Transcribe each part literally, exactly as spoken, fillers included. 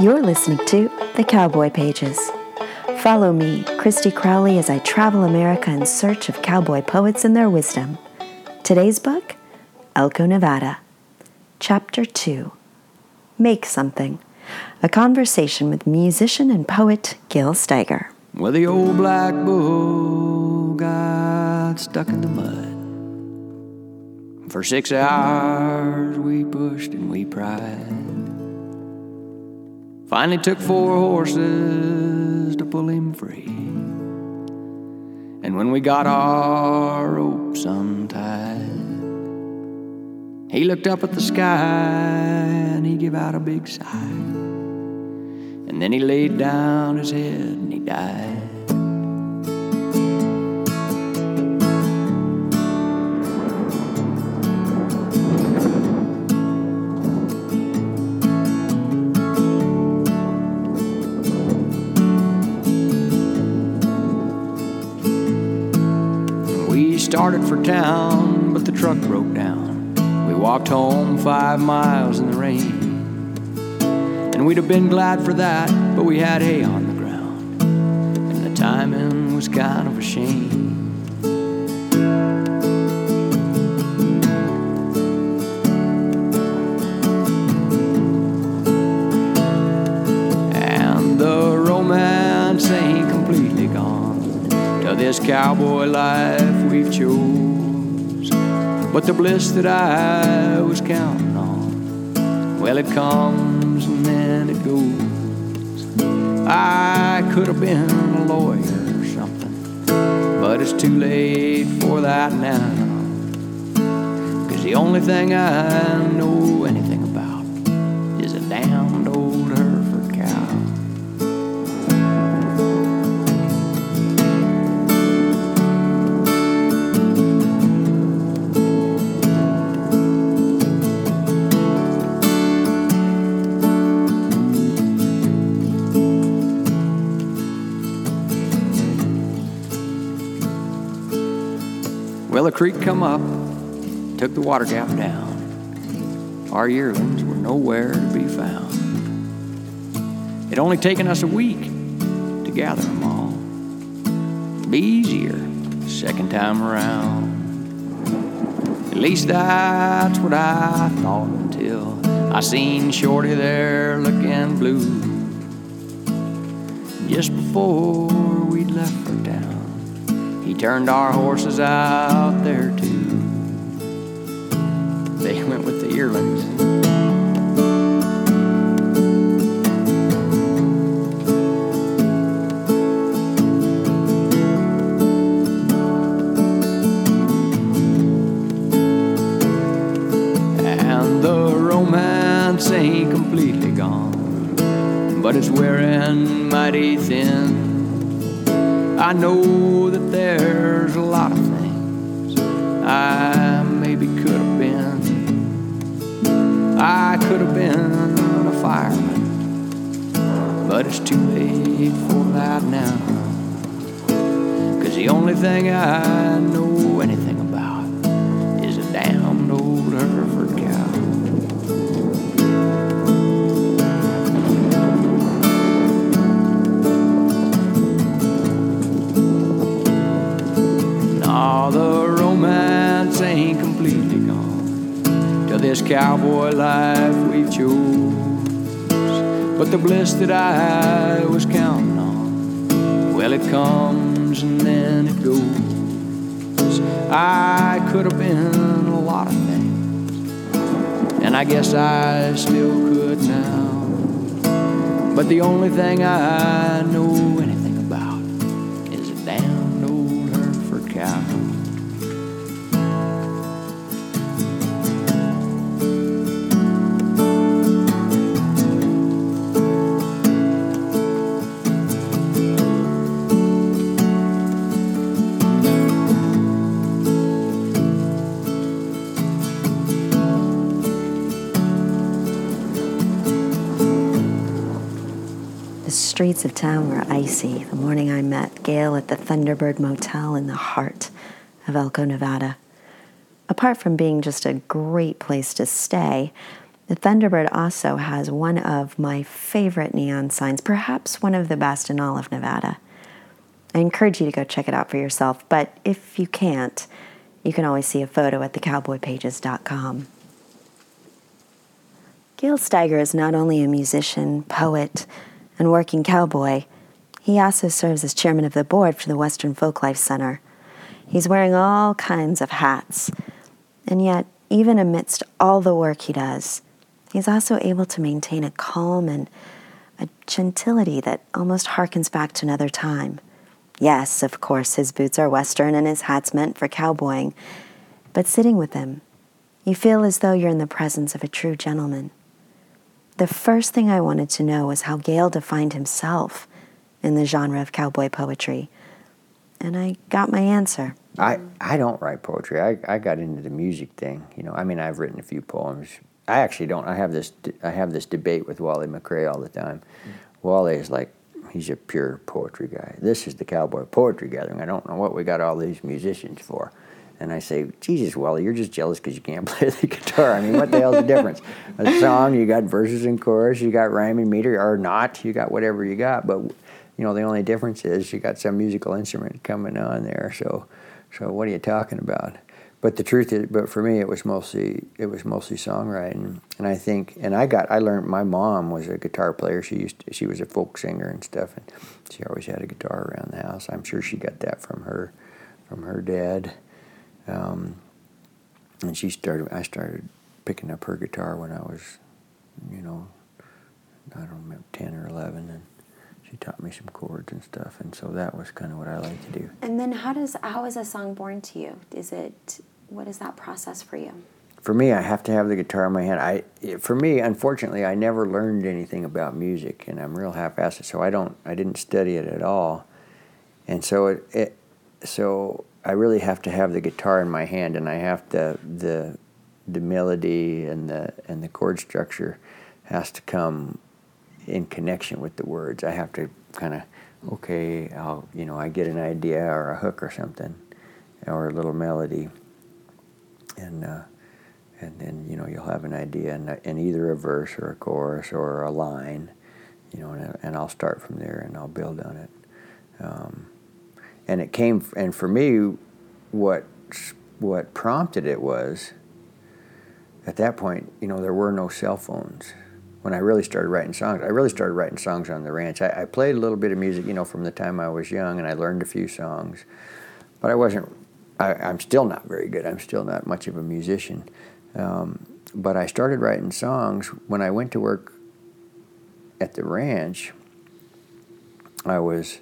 You're listening to The Cowboy Pages. Follow me, Christy Crowley, as I travel America in search of cowboy poets and their wisdom. Today's book, Elko, Nevada. Chapter two, Make Something. A conversation with musician and poet Gil Steiger. Well, the old black bull got stuck in the mud. For six hours we pushed and we pried. Finally took four horses to pull him free. And when we got our ropes untied, he looked up at the sky and he gave out a big sigh. And then he laid down his head and he died. We started for town, but the truck broke down. We walked home five miles in the rain. And we'd have been glad for that, but we had hay on the ground, and the timing was kind of a shame. And the romance ain't completely gone to this cowboy life we've chose. But the bliss that I was counting on, well, it comes and then it goes. I could have been a lawyer or something, but it's too late for that now. 'Cause the only thing I know anything about is a damned old Hereford cow. Well, the creek come up, took the water gap down. Our yearlings were nowhere to be found. It only taken us a week to gather them all. Be easier second time around. At least that's what I thought until I seen Shorty there looking blue. Just before we'd left for town, he turned our horses out there too. They went with the yearlings. And the romance ain't completely gone, but it's wearing mighty thin. I know that there's a lot of things I maybe could have been. I could have been a fireman, but it's too late for that now. 'Cause the only thing I know anything about is a damned old Hereford cow. Oh, the romance ain't completely gone to this cowboy life we've chose. But the bliss that I was counting on, well, it comes and then it goes. I could have been a lot of things, and I guess I still could now. But the only thing I know anything about is a damned old Hereford cow. The streets of town were icy the morning I met Gale at the Thunderbird Motel in the heart of Elko, Nevada. Apart from being just a great place to stay, The Thunderbird also has one of my favorite neon signs, perhaps one of the best in all of Nevada. I encourage you to go check it out for yourself, but if you can't, you can always see a photo at the cowboy pages dot com. Gale Steiger is not only a musician, poet, and working cowboy, he also serves as chairman of the board for the Western Folklife Center. He's wearing all kinds of hats, and yet, even amidst all the work he does, he's also able to maintain a calm and a gentility that almost harkens back to another time. Yes, of course, his boots are Western and his hat's meant for cowboying, but sitting with him, you feel as though you're in the presence of a true gentleman. The first thing I wanted to know was how Gale defined himself in the genre of cowboy poetry, and I got my answer. I, I don't write poetry. I, I got into the music thing. You know, I mean, I've written a few poems. I actually don't. I have this I have this debate with Wally McRae all the time. Mm. Wally is like, he's a pure poetry guy. This is the Cowboy Poetry Gathering. I don't know what we got all these musicians for. And I say, Jesus, Wally, you're just jealous because you can't play the guitar. I mean, what the hell's the difference? A song, you got verses and chorus, you got rhyme and meter, or not, you got whatever you got. But, you know, the only difference is you got some musical instrument coming on there. So, so what are you talking about? But the truth is, but for me, it was mostly it was mostly songwriting. And I think, and I got, I learned. My mom was a guitar player. She used, to, she was a folk singer and stuff, and she always had a guitar around the house. I'm sure she got that from her, from her dad. Um, and she started, I started picking up her guitar when I was, you know, I don't remember, ten or eleven, and she taught me some chords and stuff, and so that was kind of what I like to do. And then how does, how is a song born to you? Is it, what is that process for you? For me, I have to have the guitar in my hand. I, for me, unfortunately, I never learned anything about music, and I'm real half-assed, so I don't, I didn't study it at all, and so it, it so I really have to have the guitar in my hand, and I have to, the the melody and the and the chord structure has to come in connection with the words. I have to kind of, okay, I'll, you know, I get an idea or a hook or something, or a little melody, and uh, and then, you know, you'll have an idea in, in either a verse or a chorus or a line, you know, and, and I'll start from there and I'll build on it. Um, And it came, and for me, what what prompted it was, at that point, you know, there were no cell phones. When I really started writing songs, I really started writing songs on the ranch. I, I played a little bit of music, you know, from the time I was young, and I learned a few songs, but I wasn't, I, I'm still not very good. I'm still not much of a musician. Um, but I started writing songs when I went to work at the ranch. I was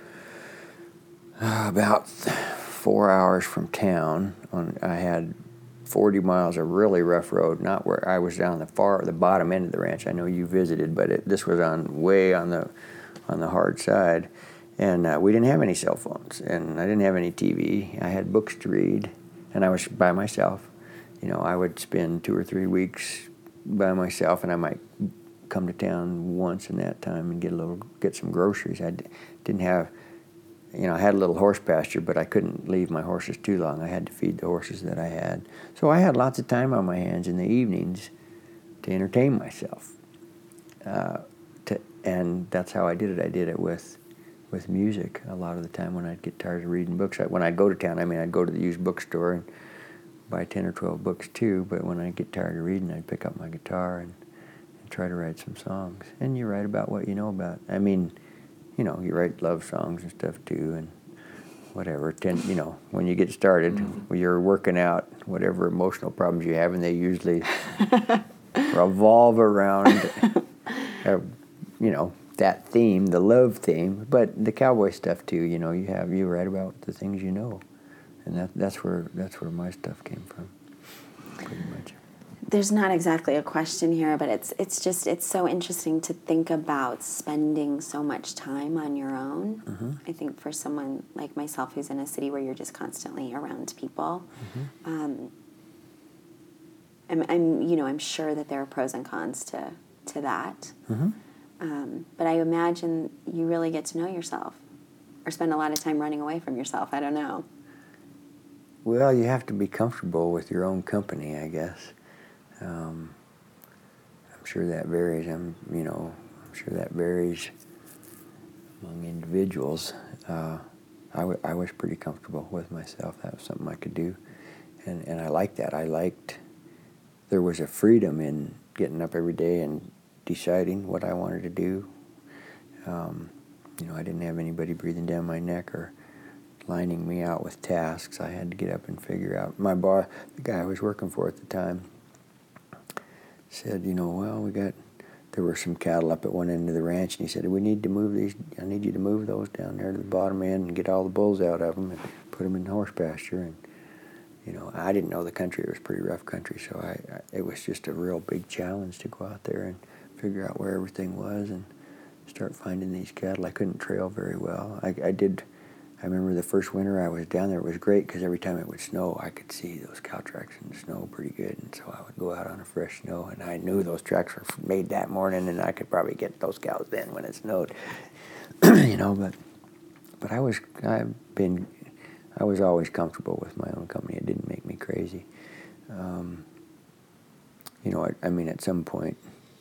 Uh, about four hours from town. On, I had forty miles of really rough road. Not where I was down the far, the bottom end of the ranch. I know you visited, but it, this was on way on the on the hard side, and uh, we didn't have any cell phones, and I didn't have any T V. I had books to read, and I was by myself. You know, I would spend two or three weeks by myself, and I might come to town once in that time and get a little, get some groceries. I d- didn't have. You know, I had a little horse pasture, but I couldn't leave my horses too long. I had to feed the horses that I had. So I had lots of time on my hands in the evenings to entertain myself. Uh, to, and that's how I did it. I did it with with music a lot of the time when I'd get tired of reading books. I, when I'd go to town, I mean, I'd go to the used bookstore and buy ten or twelve books too, but when I'd get tired of reading, I'd pick up my guitar and, and try to write some songs. And you write about what you know about. I mean, you know, you write love songs and stuff too, and whatever. Ten, you know, when you get started, when you're working out whatever emotional problems you have, and they usually revolve around, uh, you know, that theme, the love theme. But the cowboy stuff too. You know, you have you write about the things you know, and that that's where that's where my stuff came from, pretty much. There's not exactly a question here, but it's it's just, it's so interesting to think about spending so much time on your own. Mm-hmm. I think for someone like myself who's in a city where you're just constantly around people, mm-hmm. um, I'm, I'm, you know, I'm sure that there are pros and cons to, to that. Mm-hmm. Um, but I imagine you really get to know yourself or spend a lot of time running away from yourself. I don't know. Well, you have to be comfortable with your own company, I guess. Um, sure that varies. I'm, you know, I'm sure that varies among individuals. Uh, I, w- I was pretty comfortable with myself. That was something I could do, and and I liked that. I liked there was a freedom in getting up every day and deciding what I wanted to do. Um, you know, I didn't have anybody breathing down my neck or lining me out with tasks. I had to get up and figure out. My boss, the guy I was working for at the time, said, you know, well, we got, there were some cattle up at one end of the ranch, and he said, we need to move these, I need you to move those down there to the bottom end and get all the bulls out of them and put them in horse pasture. And, you know, I didn't know the country. It was pretty rough country, so I, I it was just a real big challenge to go out there and figure out where everything was and start finding these cattle. I couldn't trail very well. I, I did, I remember the first winter I was down there, it was great because every time it would snow, I could see those cow tracks in the snow pretty good, and so I would go out on a fresh snow, and I knew those tracks were made that morning, and I could probably get those cows then when it snowed, you know, but but I was, I've been, I was always comfortable with my own company. It didn't make me crazy. Um, you know, I, I mean, at some point,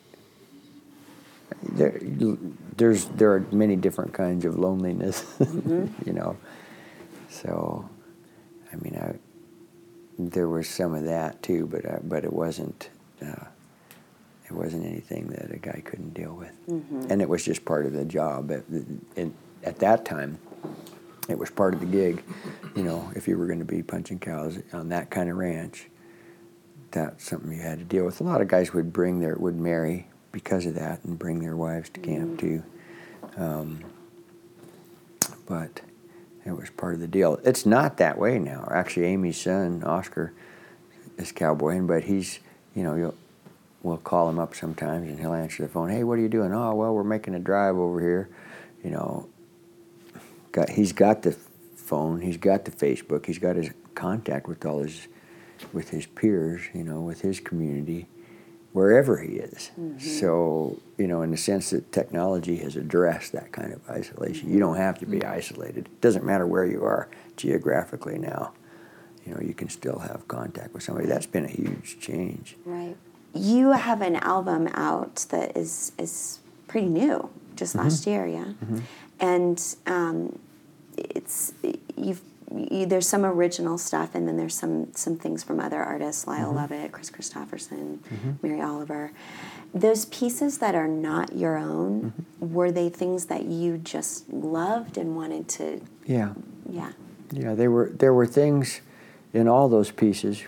There, there's there are many different kinds of loneliness, mm-hmm. you know. So, I mean, I there was some of that too, but I, but it wasn't uh, it wasn't anything that a guy couldn't deal with, mm-hmm. and it was just part of the job. At, at, at that time, it was part of the gig. You know, if you were going to be punching cows on that kind of ranch, that's something you had to deal with. A lot of guys would bring their would marry because of that and bring their wives to camp mm-hmm. too. Um, but it was part of the deal. It's not that way now. Actually, Amy's son, Oscar, is cowboying, but he's, you know, you'll, we'll call him up sometimes and he'll answer the phone. Hey, what are you doing? Oh, well, we're making a drive over here. You know, got he's got the phone, he's got the Facebook, he's got his contact with all his, with his peers, you know, with his community, wherever he is. Mm-hmm. So, you know, in the sense that technology has addressed that kind of isolation. You don't have to be isolated. It doesn't matter where you are geographically now. You know, you can still have contact with somebody. That's been a huge change. Right. You have an album out that is is pretty new, just mm-hmm. last year, yeah? Mm-hmm. And um, it's, you've You, there's some original stuff, and then there's some some things from other artists, Lyle mm-hmm. Lovett, Chris Christopherson, mm-hmm. Mary Oliver. Those pieces that are not your own, mm-hmm. were they things that you just loved and wanted to? Yeah. Yeah. Yeah, there were there were things in all those pieces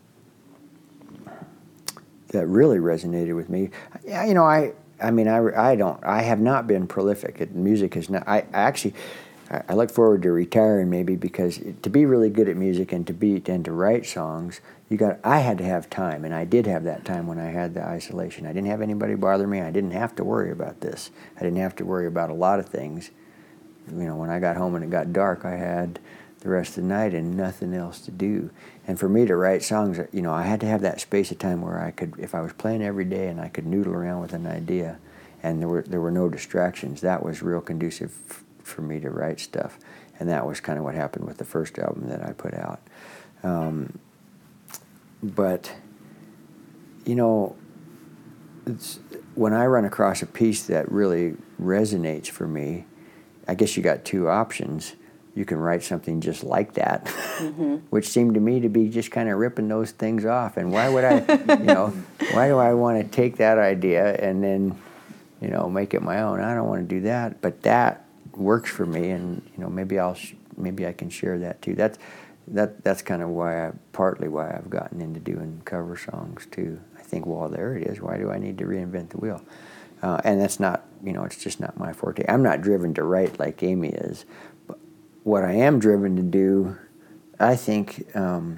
that really resonated with me. Yeah, you know, I I mean, I, I don't I have not been prolific. It, music is not. I, I actually. I look forward to retiring maybe because to be really good at music and to be and to write songs, you got. I had to have time, and I did have that time when I had the isolation. I didn't have anybody bother me. I didn't have to worry about this. I didn't have to worry about a lot of things. You know, when I got home and it got dark, I had the rest of the night and nothing else to do. And for me to write songs, you know, I had to have that space of time where I could, if I was playing every day and I could noodle around with an idea, and there were there were no distractions. That was real conducive for me to write stuff, and that was kind of what happened with the first album that I put out. Um, but you know, it's, when I run across a piece that really resonates for me, I guess you got two options. You can write something just like that, mm-hmm. which seemed to me to be just kind of ripping those things off. And why would I, you know, why do I want to take that idea and then, you know, make it my own? I don't want to do that, but that works for me, and you know, maybe I'll sh- maybe I can share that too. That's that that's kind of why I partly why I've gotten into doing cover songs too. I think, well, there it is. Why do I need to reinvent the wheel? Uh, and that's not, you know, it's just not my forte. I'm not driven to write like Amy is. But what I am driven to do, I think, um,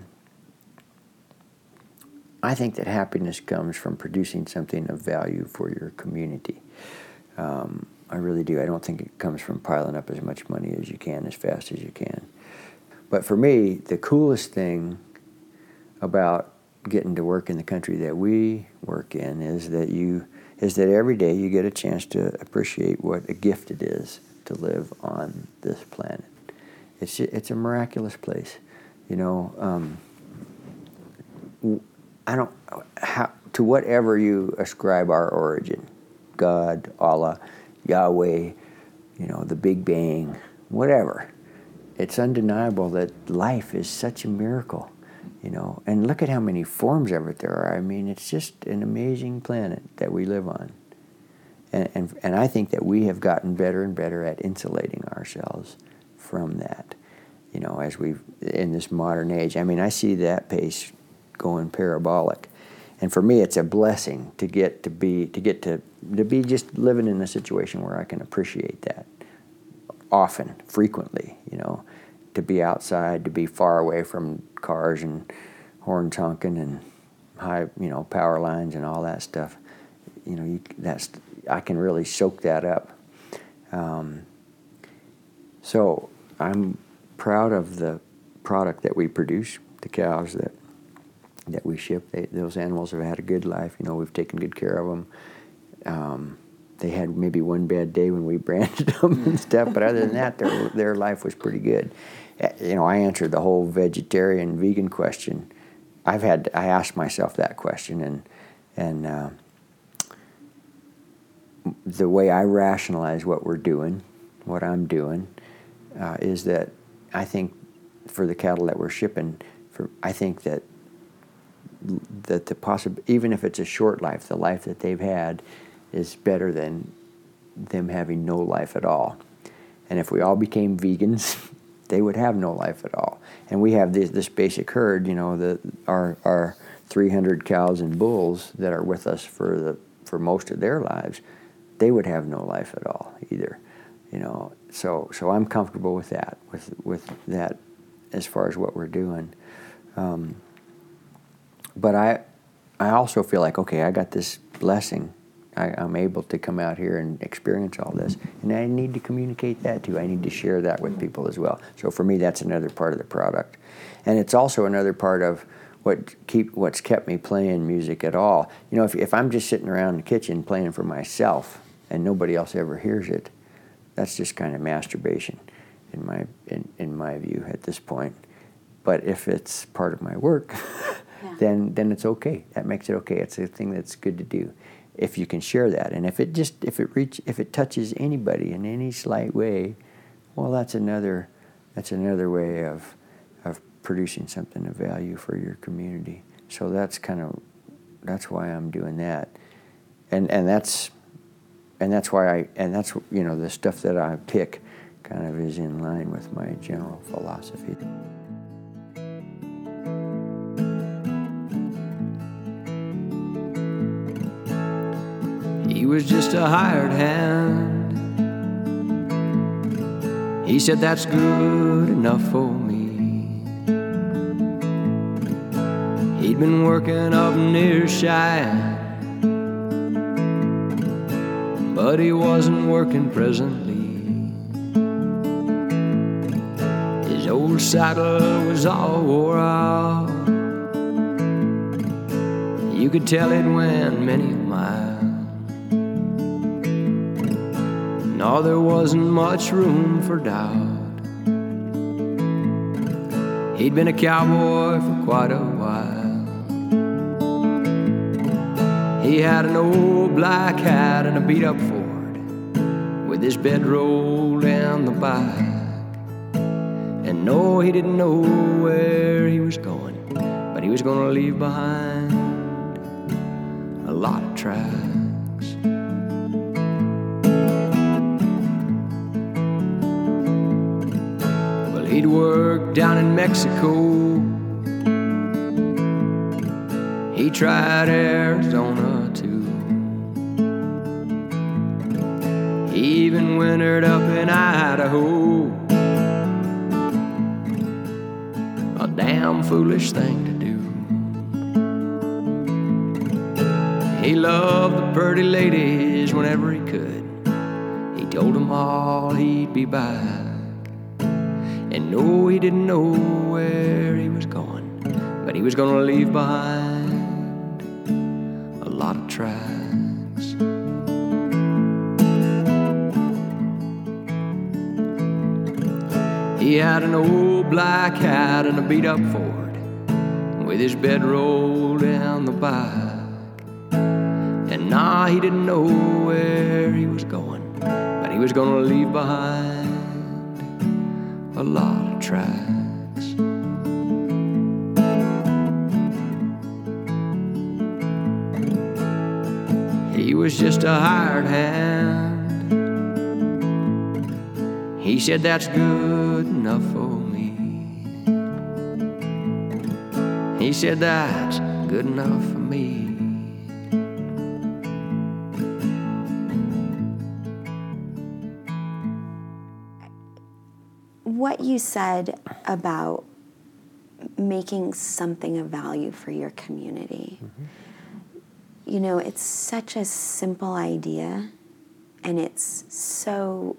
I think that happiness comes from producing something of value for your community. Um, I really do. I don't think it comes from piling up as much money as you can, as fast as you can. But for me, the coolest thing about getting to work in the country that we work in is that you is that every day you get a chance to appreciate what a gift it is to live on this planet. It's it's a miraculous place, you know. Um, I don't how to whatever you ascribe our origin, God, Allah, Yahweh, you know, the Big Bang, whatever. It's undeniable that life is such a miracle, you know. And look at how many forms of it there are. I mean, it's just an amazing planet that we live on. And, and, and I think that we have gotten better and better at insulating ourselves from that, you know, as we've, in this modern age. I mean, I see that pace going parabolic. And for me, it's a blessing to get to be, to get to, to be just living in a situation where I can appreciate that often, frequently, you know, to be outside, to be far away from cars and horns honking and high, you know, power lines and all that stuff. You know, you, that's, I can really soak that up. Um, so I'm proud of the product that we produce, the cows that that we ship. They, those animals have had a good life. You know, we've taken good care of them. Um, they had maybe one bad day when we branded them and stuff, but other than that, their their life was pretty good. You know, I answered the whole vegetarian, vegan question. I've had I asked myself that question, and and uh, the way I rationalize what we're doing, what I'm doing, uh, is that I think for the cattle that we're shipping, for I think that that the possible, even if it's a short life, the life that they've had is better than them having no life at all. And if we all became vegans, they would have no life at all. And we have this, this basic herd, you know, the our our three hundred cows and bulls that are with us for the for most of their lives. They would have no life at all either, you know. So so I'm comfortable with that, with with that, as far as what we're doing. Um, but I I also feel like, okay, I got this blessing. I, I'm able to come out here and experience all this, and I need to communicate that too. I need to share that with people as well. So for me, that's another part of the product, and it's also another part of what keep what's kept me playing music at all. You know, if if I'm just sitting around in the kitchen playing for myself and nobody else ever hears it, that's just kind of masturbation, in my in, in my view at this point. But if it's part of my work, yeah. then then it's okay. That makes it okay. It's a thing that's good to do, if you can share that. And if it just if it reach if it touches anybody in any slight way, well, that's another that's another way of of producing something of value for your community. So that's kind of that's why I'm doing that, and and that's and that's why I and that's you know the stuff that I pick kind of is in line with my general philosophy. He was just a hired hand. He said that's good enough for me. He'd been working up near Cheyenne, but he wasn't working presently. His old saddle was all wore out. You could tell it went many a mile. No, there wasn't much room for doubt. He'd been a cowboy for quite a while. He had an old black hat and a beat-up Ford with his bedroll down the back. And no, he didn't know where he was going, but he was gonna leave behind a lot of tracks. He'd worked down in Mexico. He tried Arizona too. He even wintered up in Idaho. A damn foolish thing to do. He loved the pretty ladies whenever he could. He told them all he'd be back. And no, he didn't know where he was going, but he was gonna leave behind a lot of tracks. He had an old black hat and a beat-up Ford with his bedroll down the back. Nah, he didn't know where he was going, but he was gonna leave behind a lot of tracks. He was just a hired hand. He said that's good enough for me. He said that's good enough for me. What you said about making something of value for your community, mm-hmm. you know, it's such a simple idea, and it's so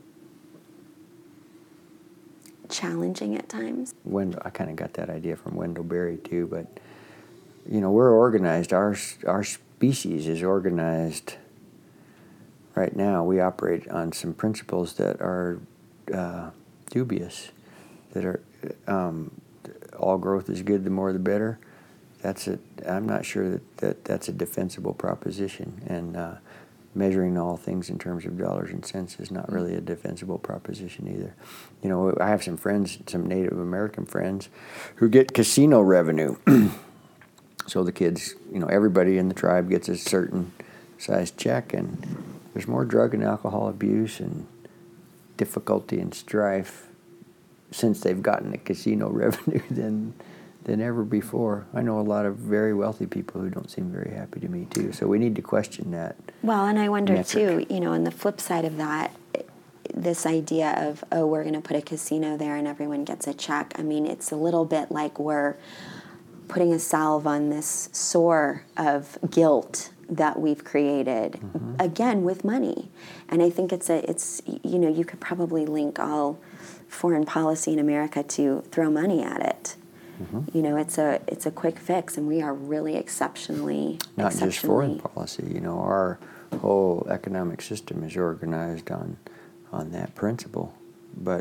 challenging at times. Wendell, I kind of got that idea from Wendell Berry too, but you know, we're organized. Our our species is organized right now. We operate on some principles that are uh, dubious. That are um, all growth is good, the more the better. That's a. I'm not sure that, that that's a defensible proposition, and uh, measuring all things in terms of dollars and cents is not really a defensible proposition either. You know, I have some friends, some Native American friends, who get casino revenue. So the kids, you know, everybody in the tribe gets a certain size check, and there's more drug and alcohol abuse and difficulty and strife since they've gotten the casino revenue than than ever before. I know a lot of very wealthy people who don't seem very happy to me too. So we need to question that. Well, and I wonder metric. too, you know, on the flip side of that, this idea of, oh, we're going to put a casino there and everyone gets a check. I mean, it's a little bit like we're putting a salve on this sore of guilt that we've created, mm-hmm. again, with money. And I think it's a, it's, you know, you could probably link all foreign policy in America to throw money at it. Mm-hmm. You know, it's a it's a quick fix, and we are really exceptionally not exceptionally, just foreign policy. You know, our whole economic system is organized on on that principle, but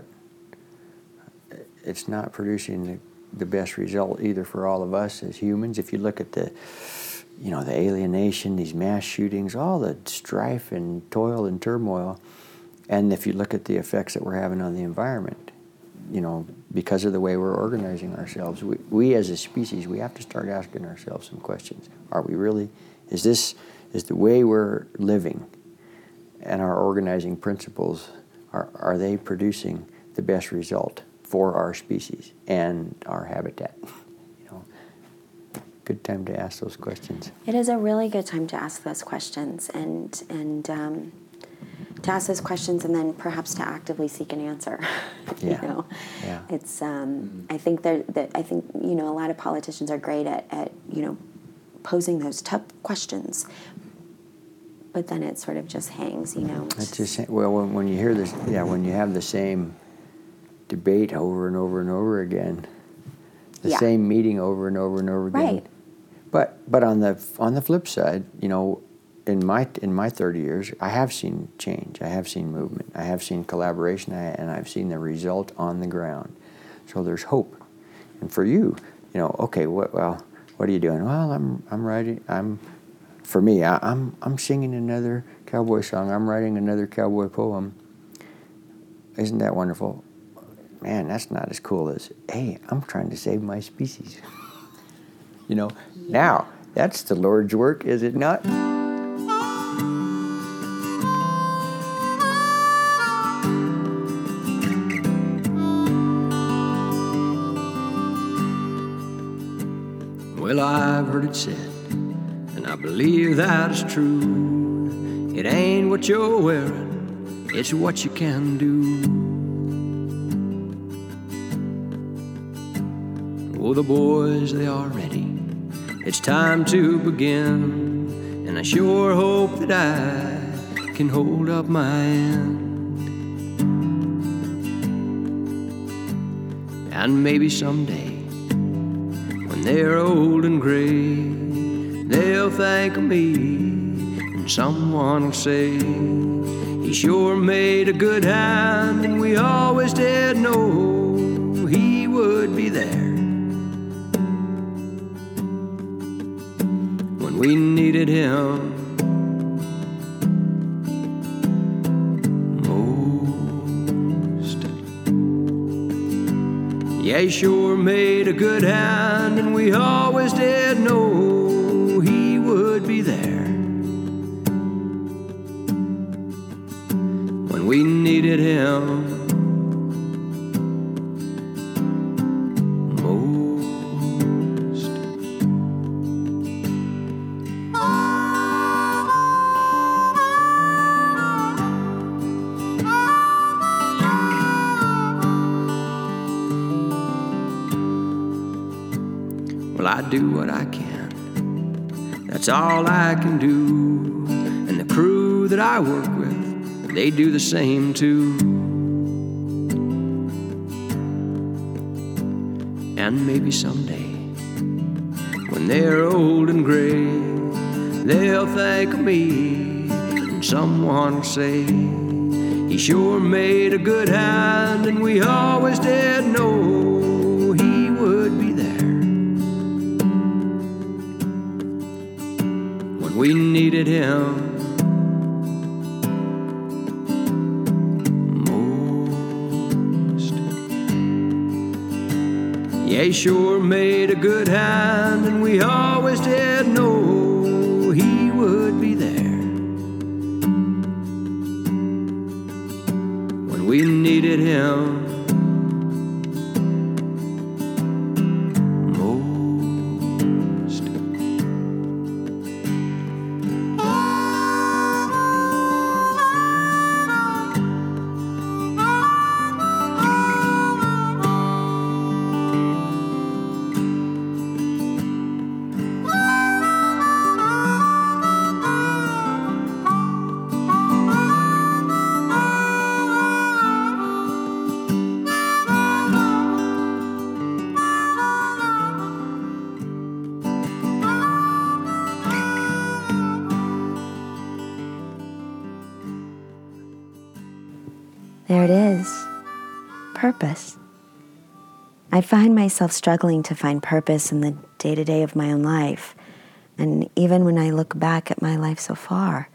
it's not producing the, the best result either for all of us as humans. If you look at the, you know, the alienation, these mass shootings, all the strife and toil and turmoil, and if you look at the effects that we're having on the environment, you know, because of the way we're organizing ourselves, we, we as a species, we have to start asking ourselves some questions. Are we really, is this, is the way we're living and our organizing principles, are, are they producing the best result for our species and our habitat? You know, good time to ask those questions. It is a really good time to ask those questions, and, and, um, to ask those questions and then perhaps to actively seek an answer. Yeah. You know, yeah. It's. Um, I think that that I think you know a lot of politicians are great at, at you know posing those tough questions, but then it sort of just hangs. You know. It's just well when, when you hear this, yeah, when you have the same debate over and over and over again, the yeah. same meeting over and over and over again. Right. But but on the on the flip side, you know. In my in my thirty years, I have seen change. I have seen movement. I have seen collaboration, I, and I've seen the result on the ground. So there's hope. And for you, you know, okay, what, well, what are you doing? Well, I'm I'm writing. I'm, for me, I, I'm I'm singing another cowboy song. I'm writing another cowboy poem. Isn't that wonderful? Man, that's not as cool as, hey, I'm trying to save my species. You know, now that's the Lord's work, is it not? Well, I've heard it said, and I believe that is true. It ain't what you're wearing, it's what you can do. Oh, the boys, they are ready. It's time to begin, and I sure hope that I can hold up my end. And maybe someday, they're old and gray, they'll thank me, and someone will say, he sure made a good hand, and we always did know he would be there when we needed him. Yeah, he sure made a good hand, and we always did know he would be there when we needed him most. Well, I do what I can, that's all I can do. And the crew that I work with, they do the same too. And maybe someday, when they're old and gray, they'll think of me, and someone will say, he sure made a good hand, and we always did know he would be there when we needed him most. Yeah, he sure made a good hand, and we always did know he would be there when we needed him most. There it is. Purpose. I find myself struggling to find purpose in the day-to-day of my own life. And even when I look back at my life so far,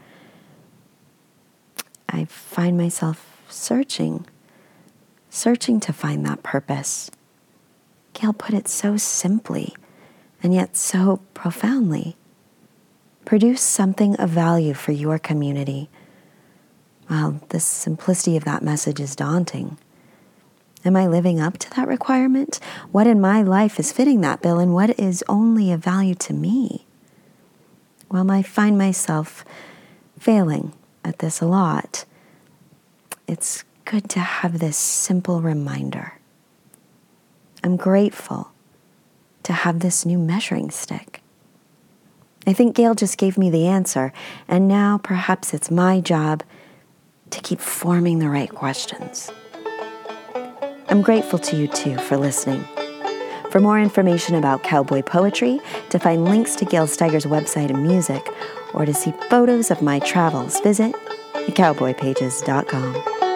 I find myself searching, searching to find that purpose. Gail put it so simply and yet so profoundly. Produce something of value for your community. Well, the simplicity of that message is daunting. Am I living up to that requirement? What in my life is fitting that bill, and what is only of value to me? Well, I find myself failing at this a lot. It's good to have this simple reminder. I'm grateful to have this new measuring stick. I think Gail just gave me the answer, and now perhaps it's my job to keep forming the right questions. I'm grateful to you too for listening. For more information about cowboy poetry, to find links to Gail Steiger's website and music, or to see photos of my travels, visit the cowboy pages dot com.